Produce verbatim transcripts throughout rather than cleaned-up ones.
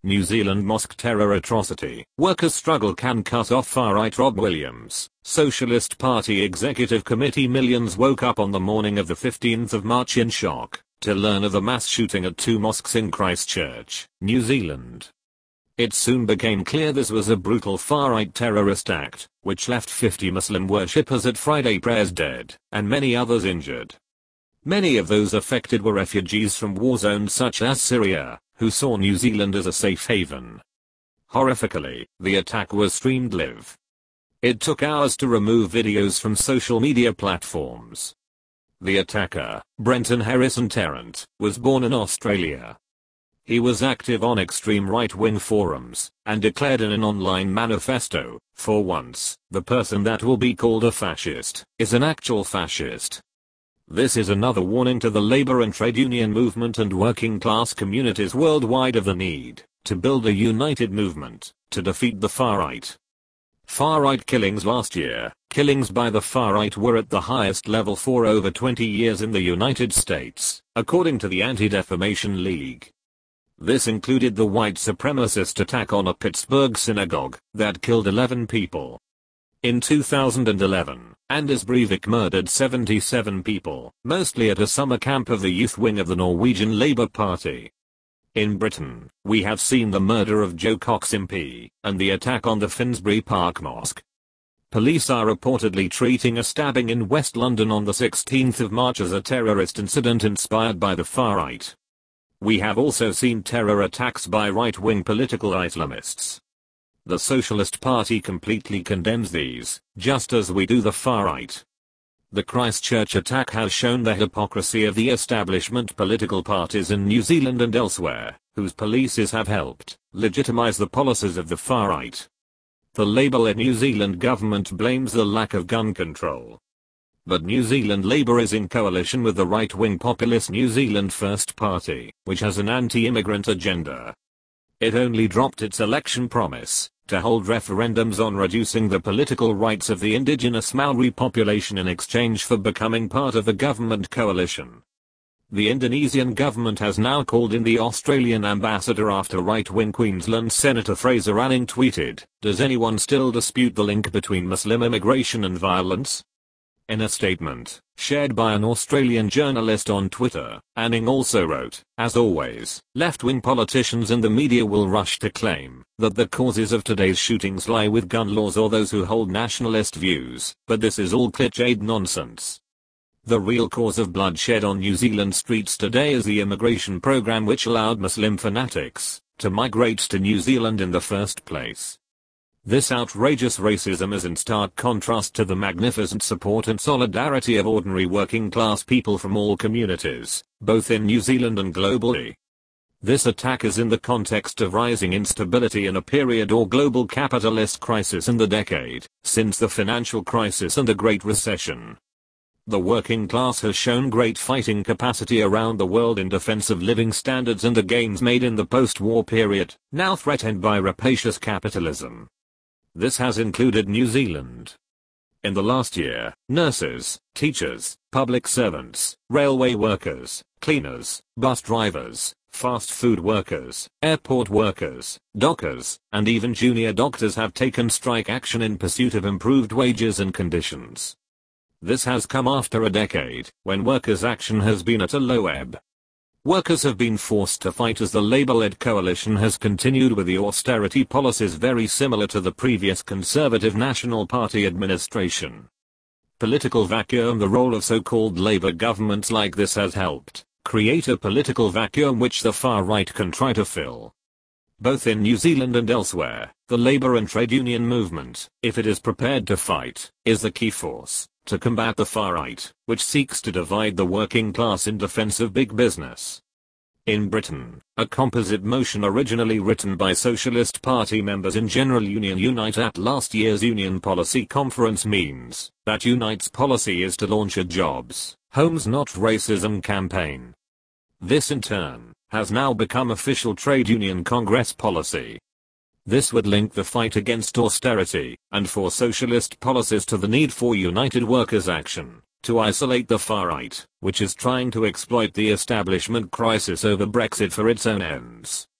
New Zealand mosque terror atrocity. Workers' struggle can cut off far-right Rob Williams. Socialist Party Executive Committee. Millions woke up on the morning of the fifteenth of March in shock to learn of the mass shooting at two mosques in Christchurch, New Zealand. It soon became clear this was a brutal far-right terrorist act, which left fifty Muslim worshippers at Friday prayers dead, and many others injured. Many of those affected were refugees from war zones such as Syria, who saw New Zealand as a safe haven. Horrifically, the attack was streamed live. It took hours to remove videos from social media platforms. The attacker, Brenton Harrison Tarrant, was born in Australia. He was active on extreme right-wing forums, and declared in an online manifesto, "For once, the person that will be called a fascist is an actual fascist." This is another warning to the labor and trade union movement and working class communities worldwide of the need to build a united movement to defeat the far-right. Far-right killings last year. Killings by the far-right were at the highest level for over twenty years in the United States, according to the Anti-Defamation League. This included the white supremacist attack on a Pittsburgh synagogue that killed eleven people. In two thousand eleven, Anders Breivik murdered seventy-seven people, mostly at a summer camp of the youth wing of the Norwegian Labour Party. In Britain, we have seen the murder of Jo Cox M P, and the attack on the Finsbury Park Mosque. Police are reportedly treating a stabbing in West London on the sixteenth of March as a terrorist incident inspired by the far-right. We have also seen terror attacks by right-wing political Islamists. The Socialist Party completely condemns these, just as we do the far-right. The Christchurch attack has shown the hypocrisy of the establishment political parties in New Zealand and elsewhere, whose policies have helped legitimize the policies of the far-right. The Labour New Zealand government blames the lack of gun control. But New Zealand Labour is in coalition with the right-wing populist New Zealand First Party, which has an anti-immigrant agenda. It only dropped its election promise to hold referendums on reducing the political rights of the indigenous Maori population in exchange for becoming part of the government coalition. The Indonesian government has now called in the Australian ambassador after right-wing Queensland Senator Fraser Anning tweeted, "Does anyone still dispute the link between Muslim immigration and violence?" In a statement, shared by an Australian journalist on Twitter, Anning also wrote, "As always, left-wing politicians and the media will rush to claim that the causes of today's shootings lie with gun laws or those who hold nationalist views, but this is all cliched nonsense. The real cause of bloodshed on New Zealand streets today is the immigration program which allowed Muslim fanatics to migrate to New Zealand in the first place. This outrageous racism is in stark contrast to the magnificent support and solidarity of ordinary working class people from all communities, both in New Zealand and globally. This attack is in the context of rising instability in a period or global capitalist crisis in the decade since the financial crisis and the Great Recession. The working class has shown great fighting capacity around the world in defense of living standards and the gains made in the post-war period, now threatened by rapacious capitalism. This has included New Zealand. In the last year, nurses, teachers, public servants, railway workers, cleaners, bus drivers, fast food workers, airport workers, dockers, and even junior doctors have taken strike action in pursuit of improved wages and conditions. This has come after a decade when workers' action has been at a low ebb. Workers have been forced to fight as the Labour-led coalition has continued with the austerity policies very similar to the previous Conservative National Party administration. Political vacuum. The role of so-called Labour governments like this has helped create a political vacuum which the far right can try to fill. Both in New Zealand and elsewhere, the Labour and trade union movement, if it is prepared to fight, is the key force to combat the far right, which seeks to divide the working class in defense of big business. In Britain, a composite motion originally written by Socialist Party members in General Union Unite at last year's Union Policy Conference means that Unite's policy is to launch a Jobs, Homes Not Racism campaign. This in turn has now become official trade union Congress policy. This would link the fight against austerity and for socialist policies to the need for united workers' action to isolate the far right, which is trying to exploit the establishment crisis over Brexit for its own ends.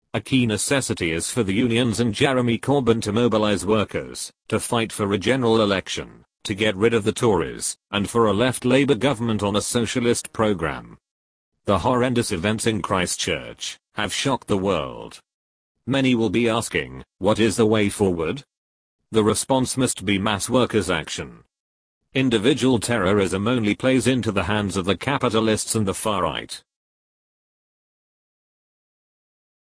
A key necessity is for the unions and Jeremy Corbyn to mobilise workers, to fight for a general election, to get rid of the Tories, and for a left Labour government on a socialist programme. The horrendous events in Christchurch have shocked the world. Many will be asking, what is the way forward? The response must be mass workers' action. Individual terrorism only plays into the hands of the capitalists and the far right.